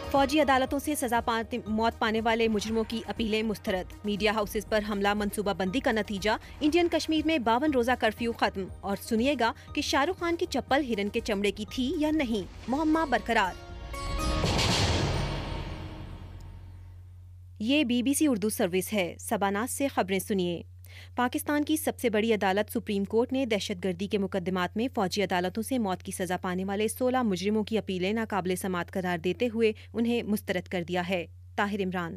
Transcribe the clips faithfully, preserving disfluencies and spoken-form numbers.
فوجی عدالتوں سے سزا پانے موت پانے والے مجرموں کی اپیلیں مسترد۔ میڈیا ہاؤسز پر حملہ منصوبہ بندی کا نتیجہ، انڈین کشمیر میں باون روزہ کرفیو ختم۔ اور سنیے گا کہ شاہ رخ خان کی چپل ہرن کے چمڑے کی تھی یا نہیں، معمہ برقرار۔ یہ B B C Urdu service ہے، سباناز سے خبریں سنیے۔ پاکستان کی سب سے بڑی عدالت سپریم کورٹ نے دہشت گردی کے مقدمات میں فوجی عدالتوں سے موت کی سزا پانے والے سولہ مجرموں کی اپیلیں ناقابل سماعت قرار دیتے ہوئے انہیں مسترد کر دیا ہے۔ طاہر عمران۔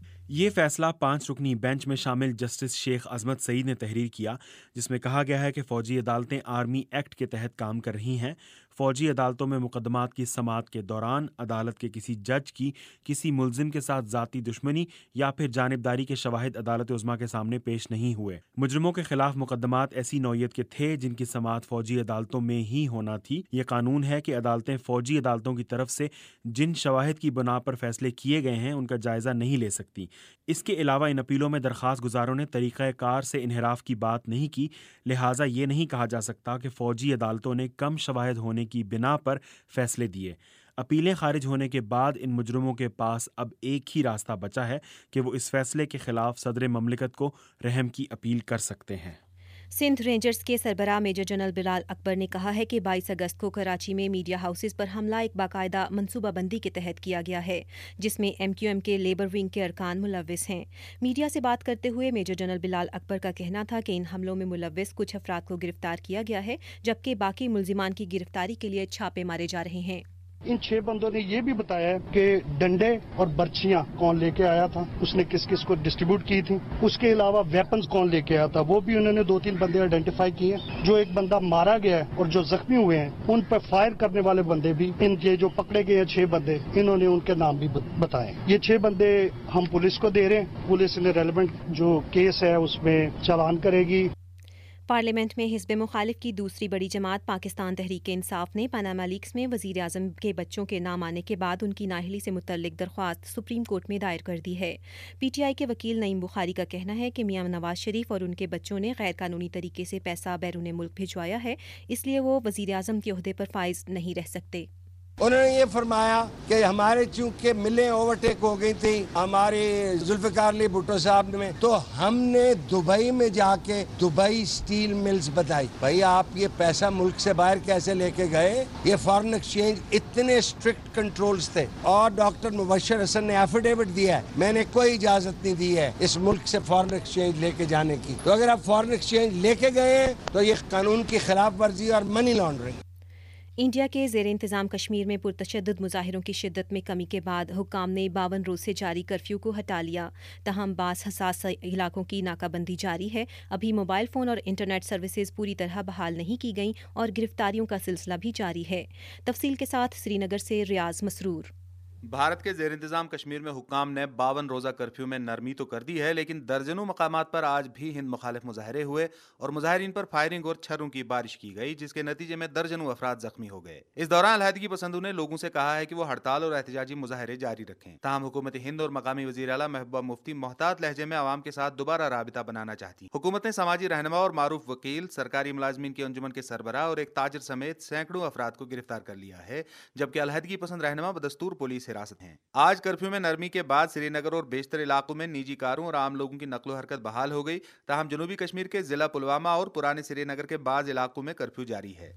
یہ فیصلہ پانچ رکنی بینچ میں شامل جسٹس شیخ عظمت سعید نے تحریر کیا، جس میں کہا گیا ہے کہ فوجی عدالتیں آرمی ایکٹ کے تحت کام کر رہی ہیں۔ فوجی عدالتوں میں مقدمات کی سماعت کے دوران عدالت کے کسی جج کی کسی ملزم کے ساتھ ذاتی دشمنی یا پھر جانبداری کے شواہد عدالت عظمیٰ کے سامنے پیش نہیں ہوئے۔ مجرموں کے خلاف مقدمات ایسی نوعیت کے تھے جن کی سماعت فوجی عدالتوں میں ہی ہونا تھی۔ یہ قانون ہے کہ عدالتیں فوجی عدالتوں کی طرف سے جن شواہد کی بنا پر فیصلے کیے گئے ہیں ان کا جائزہ نہیں لے سکتی۔ اس کے علاوہ ان اپیلوں میں درخواست گزاروں نے طریقہ کار سے انحراف کی بات نہیں کی، لہٰذا یہ نہیں کہا جا سکتا کہ فوجی عدالتوں نے کم شواہد ہونے کی بنا پر فیصلے دیے۔ اپیلیں خارج ہونے کے بعد ان مجرموں کے پاس اب ایک ہی راستہ بچا ہے کہ وہ اس فیصلے کے خلاف صدر مملکت کو رحم کی اپیل کر سکتے ہیں۔ سندھ رینجرز کے سربراہ میجر جنرل بلال اکبر نے کہا ہے کہ بائیس اگست کو کراچی میں میڈیا ہاؤسز پر حملہ ایک باقاعدہ منصوبہ بندی کے تحت کیا گیا ہے، جس میں ایم کیو ایم کے لیبر ونگ کے ارکان ملوث ہیں۔ میڈیا سے بات کرتے ہوئے میجر جنرل بلال اکبر کا کہنا تھا کہ ان حملوں میں ملوث کچھ افراد کو گرفتار کیا گیا ہے، جبکہ باقی ملزمان کی گرفتاری کے لیے چھاپے مارے جا رہے ہیں۔ ان چھ بندوں نے یہ بھی بتایا ہے کہ ڈنڈے اور برچیاں کون لے کے آیا تھا، اس نے کس کس کو ڈسٹریبیوٹ کی تھی، اس کے علاوہ ویپنز کون لے کے آیا تھا، وہ بھی انہوں نے دو تین بندے آئیڈینٹیفائی کیے ہیں۔ جو ایک بندہ مارا گیا ہے اور جو زخمی ہوئے ہیں ان پر فائر کرنے والے بندے بھی، ان کے جو پکڑے گئے ہیں چھ بندے، انہوں نے ان کے نام بھی بتائے۔ یہ چھ بندے ہم پولیس کو دے رہے ہیں، پولیس نے ریلیونٹ جو کیس ہے اس میں چالان کرے گی۔ پارلیمنٹ میں حزب مخالف کی دوسری بڑی جماعت پاکستان تحریک انصاف نے پاناما لیکس میں وزیر اعظم کے بچوں کے نام آنے کے بعد ان کی نااہلی سے متعلق درخواست سپریم کورٹ میں دائر کر دی ہے۔ پی ٹی آئی کے وکیل نعیم بخاری کا کہنا ہے کہ میاں نواز شریف اور ان کے بچوں نے غیر قانونی طریقے سے پیسہ بیرون ملک بھجوایا ہے، اس لیے وہ وزیر اعظم کے عہدے پر فائز نہیں رہ سکتے۔ انہوں نے یہ فرمایا کہ ہمارے چونکہ ملیں اوورٹیک ہو گئی تھیں ہمارے ذوالفقار علی بھٹو صاحب میں، تو ہم نے دبئی میں جا کے دبئی سٹیل ملز بتائی، بھائی آپ یہ پیسہ ملک سے باہر کیسے لے کے گئے؟ یہ فارن ایکسچینج اتنے اسٹرکٹ کنٹرولز تھے، اور ڈاکٹر مبشر حسن نے ایفیڈیوٹ دیا ہے میں نے کوئی اجازت نہیں دی ہے اس ملک سے فارن ایکسچینج لے کے جانے کی۔ تو اگر آپ فارن ایکسچینج لے کے گئے ہیں تو یہ قانون کی خلاف ورزی اور منی لانڈرنگ۔ انڈیا کے زیر انتظام کشمیر میں پرتشدد مظاہروں کی شدت میں کمی کے بعد حکام نے باون روز سے جاری کرفیو کو ہٹا لیا، تاہم بعض حساس علاقوں کی ناکہ بندی جاری ہے۔ ابھی موبائل فون اور انٹرنیٹ سروسز پوری طرح بحال نہیں کی گئیں اور گرفتاریوں کا سلسلہ بھی جاری ہے۔ تفصیل کے ساتھ سری نگر سے ریاض مسرور۔ بھارت کے زیر انتظام کشمیر میں حکام نے باون روزہ کرفیو میں نرمی تو کر دی ہے، لیکن درجنوں مقامات پر آج بھی ہند مخالف مظاہرے ہوئے اور مظاہرین پر فائرنگ اور چھروں کی بارش کی گئی، جس کے نتیجے میں درجنوں افراد زخمی ہو گئے۔ اس دوران علیحدگی پسندوں نے لوگوں سے کہا ہے کہ وہ ہڑتال اور احتجاجی مظاہرے جاری رکھیں، تاہم حکومت ہند اور مقامی وزیر اعلیٰ محبوبہ مفتی محتاط لہجے میں عوام کے ساتھ دوبارہ رابطہ بنانا چاہتی ہیں۔ حکومت نے سماجی رہنما اور معروف وکیل، سرکاری ملازمین کے انجمن کے سربراہ اور ایک تاجر سمیت سینکڑوں افراد کو گرفتار کر لیا ہے، جبکہ علیحدگی پسند رہنما بدستور پولیس حراست ہیں۔ آج کرفیو میں نرمی کے بعد سری نگر اور بیشتر علاقوں میں نجی کاروں اور عام لوگوں کی نقل و حرکت بحال ہو گئی، تاہم جنوبی کشمیر کے ضلع پلوامہ اور پرانے سری نگر کے بعض علاقوں میں کرفیو جاری ہے۔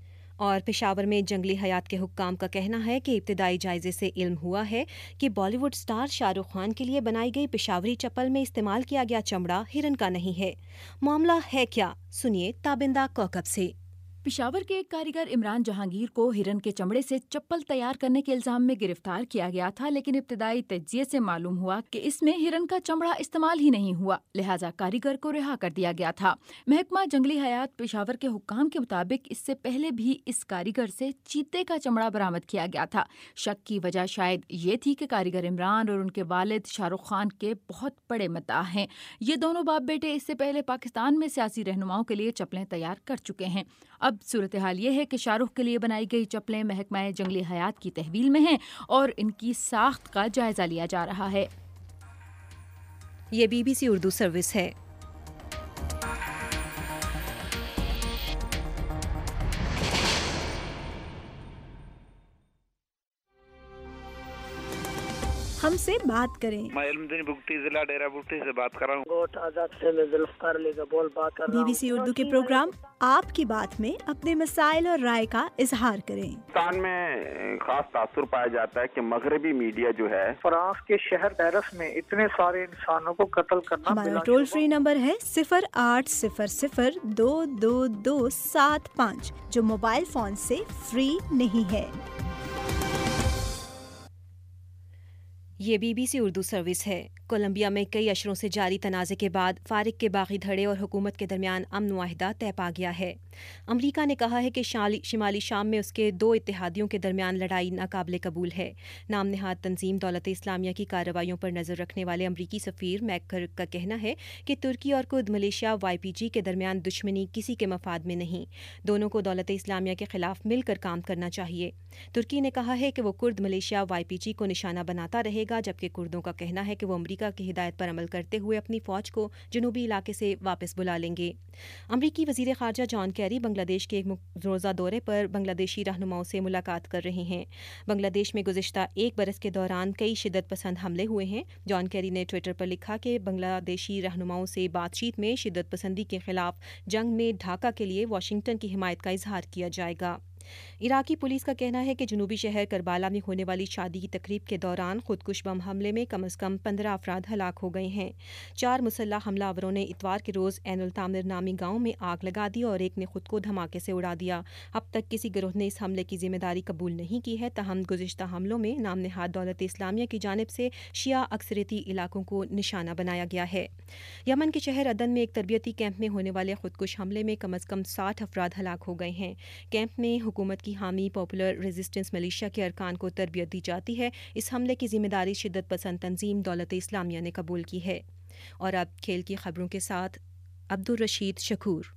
اور پشاور میں جنگلی حیات کے حکام کا کہنا ہے کہ ابتدائی جائزے سے علم ہوا ہے کہ بالی ووڈ سٹار شاہ رخ خان کے لیے بنائی گئی پشاوری چپل میں استعمال کیا گیا چمڑا ہرن کا نہیں ہے۔ معاملہ ہے کیا؟ سنیے تابندہ کوکب سے۔ پشاور کے ایک کاریگر عمران جہانگیر کو ہرن کے چمڑے سے چپل تیار کرنے کے الزام میں گرفتار کیا گیا تھا، لیکن ابتدائی تجزیے سے معلوم ہوا کہ اس میں ہرن کا چمڑا استعمال ہی نہیں ہوا، لہٰذا کاریگر کو رہا کر دیا گیا تھا۔ محکمہ جنگلی حیات پشاور کے حکام کے مطابق اس سے پہلے بھی اس کاریگر سے چیتے کا چمڑا برآمد کیا گیا تھا۔ شک کی وجہ شاید یہ تھی کہ کاریگر عمران اور ان کے والد شاہ رخ خان کے بہت بڑے مداح ہیں۔ یہ دونوں باپ بیٹے اس سے پہلے پاکستان میں سیاسی رہنماؤں کے لیے چپلیں تیار کر چکے ہیں۔ اب صورتحال یہ ہے کہ شاہ رخ کے لیے بنائی گئی چپلیں محکمہ جنگلی حیات کی تحویل میں ہیں اور ان کی ساخت کا جائزہ لیا جا رہا ہے۔ یہ B B C Urdu service ہے۔ हम से बात करें। मैं इल्मुद्दीन बुगटी, जिला डेरा बुगटी से बात कर रहा हूँ। गोट आजाद से मैं जुल्फकार अली का बोल बात कर रहा हूँ। बीबीसी उर्दू के प्रोग्राम आपकी बात में अपने मसाइल और राय का इजहार करें। पाकिस्तान में खास तासुर पाया जाता है कि मगरबी मीडिया जो है, फ्रांस के शहर पेरिस में इतने सारे इंसानों को कत्ल करना। हमारा टोल फ्री नंबर है सिफर आठ सिफर सिफर दो दो दो सात पाँच, जो मोबाइल फोन से फ्री नहीं है। ये बीबीसी उर्दू सर्विस है। कोलंबिया में कई अशरों से जारी तनाज़े के बाद फारिग के बागी धड़े और हुकूमत के दरमियान अमन मुआहिदा तय पा गया है। अमरीका ने कहा है कि शिमाली शाम में उसके दो इत्तेहादियों के दरमियान लड़ाई नाकाबिले कबूल है। नाम नहाद तंजीम दौलत इस्लामिया की कार्रवाइयों पर नज़र रखने वाले अमरीकी सफ़ीर मैकर का कहना है कि तुर्की और कुर्द मलेशिया वाई पी जी के दरमियान दुश्मनी किसी के मफाद में नहीं, दोनों को दौलत इस्लामिया के खिलाफ मिलकर काम करना चाहिए। तुर्की ने कहा है कि वो कुर्द मलेशिया वाई पी जी को निशाना बनाता रहेगा, जबकि कुर्दों का कहना है कि वो अमरीका की हिदायत पर अमल करते हुए अपनी फौज को जनूबी इलाके से वापस बुला लेंगे। अमरीकी वज़ीर ख़ारजा जॉन कैरी बांग्लादेश के एक रोज़ा दौरे पर बांग्लादेशी रहनुमाओं से मुलाकात कर रहे हैं। बांग्लादेश में गुज़िश्ता एक बरस के दौरान कई शिद्दत पसंद हमले हुए हैं। जॉन कैरी ने ट्विटर पर लिखा कि बांग्लादेशी रहनुमाओं से बातचीत में शिद्दत पसंदी के खिलाफ जंग में ढाका के लिए वाशिंगटन की हिमायत का इजहार किया जाएगा। इराकी पुलिस का कहना है कि जनूबी शहर करबाला में होने वाली शादी की तकरीब के दौरान खुदकुश बम हमले में कम अज़ कम पंद्रह अफराद हलाक हो गए हैं। चार मुसल्लह हमलावरों ने इतवार के रोज़ ऐनुल तामिर नामी गांव में आग लगा दी और एक ने खुद को धमाके से उड़ा दिया। अब तक किसी गिरोह ने इस हमले की जिम्मेदारी कबूल नहीं की है। तहम गुज़िश्ता हमलों में नाम नहाद दौलत इस्लामिया की जानिब से शिया अक्सरियती इलाकों को निशाना बनाया गया है। यमन के शहर अदन में एक तरबियती कैंप में होने वाले खुदकुश हमले में कम अज़ कम साठ अफराद हलाक हो गए हैं। कैंप में हुकूमत की हामी पॉपुलर रेजिस्टेंस मिलिशिया के अरकान को तरबियत दी जाती है। इस हमले की जिम्मेदारी शिद्दत पसंद तंजीम दौलत इस्लामिया ने कबूल की है। और अब खेल की खबरों के साथ अब्दुल रशीद शकूर।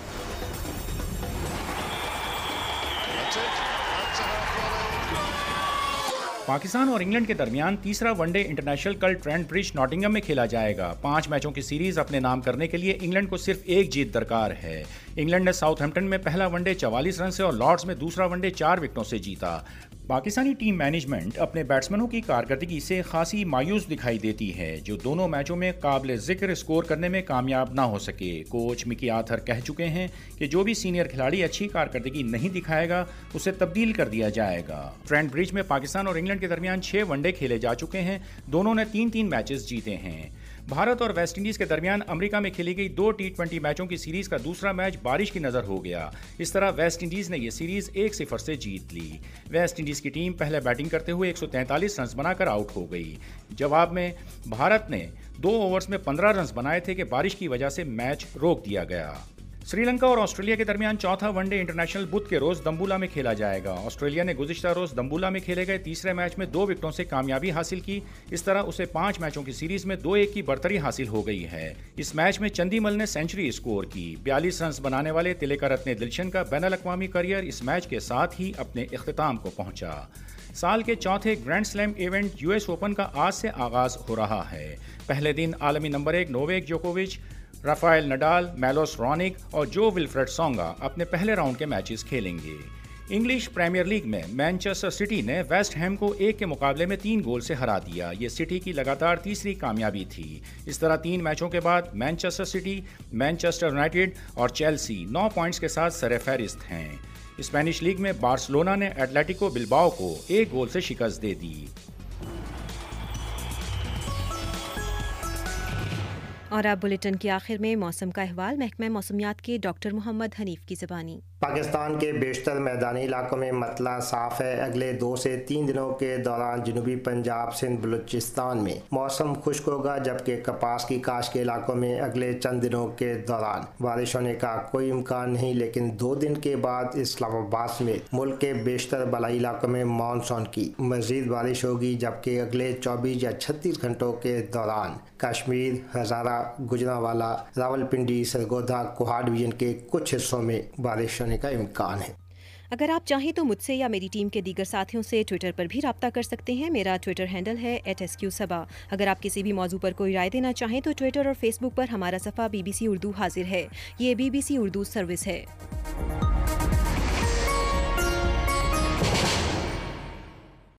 पाकिस्तान और इंग्लैंड के दरमियान तीसरा वनडे इंटरनेशनल कल ट्रेंट ब्रिज नॉटिंघम में खेला जाएगा। पांच मैचों की सीरीज अपने नाम करने के लिए इंग्लैंड को सिर्फ एक जीत दरकार है। इंग्लैंड ने साउथहैम्पटन में पहला वनडे चवालीस रन से और लॉर्ड्स में दूसरा वनडे चार विकेटों से जीता। पाकिस्तानी टीम मैनेजमेंट अपने बैट्समैनों की कारकर्दगी से खासी मायूस दिखाई देती है, जो दोनों मैचों में काबिल जिक्र स्कोर करने में कामयाब ना हो सके। कोच मिकी आर्थर कह चुके हैं कि जो भी सीनियर खिलाड़ी अच्छी कारकर्दगी नहीं दिखाएगा उसे तब्दील कर दिया जाएगा। ट्रेंट ब्रिज में पाकिस्तान और इंग्लैंड के दरमियान छह वनडे खेले जा चुके हैं। दोनों ने तीन तीन मैचेस जीते हैं। भारत और वेस्ट इंडीज के दरमियान अमेरिका में खेली गई दो टी ट्वेंटी मैचों की सीरीज का दूसरा मैच बारिश की नजर हो गया। इस तरह वेस्ट इंडीज ने यह सीरीज एक सिफर से जीत ली। वेस्ट इंडीज की टीम पहले बैटिंग करते हुए एक सौ तैंतालीस रन बनाकर आउट हो गई। जवाब में भारत ने दो ओवर्स में पंद्रह रन बनाए थे कि बारिश की वजह से मैच रोक दिया गया। श्रीलंका और ऑस्ट्रेलिया के दरमियान चौथा वनडे इंटरनेशनल बुध के रोज दम्बुला में खेला जाएगा। ऑस्ट्रेलिया ने गुज़िश्ता रोज दम्बुला में खेले गए तीसरे मैच में दो विकेटों से कामयाबी हासिल की। इस तरह उसे पांच मैचों की सीरीज में दो एक की बढ़तरी हासिल हो गई है। इस मैच में चंदीमल ने सेंचुरी स्कोर की। बयालीस रन बनाने वाले तिलकरत्ने दिलशन का बैनुल अक़वामी करियर इस मैच के साथ ही अपने इख्तिताम को पहुंचा। साल के चौथे grand slam event US Open का आज से आगाज हो रहा है। पहले दिन आलमी नंबर एक नोवेक जोकोविच, राफेल नडाल, मेलोस रॉनिक और जो विल्फ्रेड सोंगा अपने पहले राउंड के मैचेस खेलेंगे। इंग्लिश प्रीमियर लीग में मैनचेस्टर सिटी ने वेस्ट हैम को एक के मुकाबले में तीन गोल से हरा दिया। ये सिटी की लगातार तीसरी कामयाबी थी। इस तरह तीन मैचों के बाद मैनचेस्टर सिटी, मैनचेस्टर यूनाइटेड और चेल्सी नौ पॉइंट्स के साथ सरे-फहरिस्त हैं। स्पेनिश लीग में बार्सिलोना ने एटलेटिको बिल्बाओ को एक गोल से शिकस्त दे दी। और अब बुलेटिन के आखिर में मौसम का अहवाल महकमा मौसमियात के डॉक्टर मोहम्मद हनीफ की ज़बानी। पाकिस्तान के बेशतर मैदानी इलाकों में मतला साफ है। अगले दो से तीन दिनों के दौरान जनूबी पंजाब, सिंध, बलूचिस्तान में मौसम खुश्क होगा, जबकि कपास की काश के इलाकों में अगले चंद दिनों के दौरान बारिश होने का कोई इम्कान नहीं। लेकिन दो दिन के बाद इस्लामाबाद समेत मुल्क के बेशतर बलाई इलाकों में मानसून की मजीद बारिश होगी, जबकि अगले चौबीस या छत्तीस घंटों के दौरान कश्मीर, हज़ारा, गुजरांवाला, रावलपिंडी, सरगोधा, कोहाड़ डिवीजन के कुछ हिस्सों में बारिश होने का इम्कान है। अगर आप चाहें तो मुझसे या मेरी टीम के दीगर साथियों से ट्विटर पर भी राब्ता कर सकते हैं। मेरा ट्विटर हैंडल है एट एस क्यू सबा। अगर आप किसी भी मौजू पर कोई राय देना चाहें तो ट्विटर और फेसबुक पर हमारा सफ़ा बीबीसी उर्दू हाजिर है। ये बीबीसी उर्दू सर्विस है।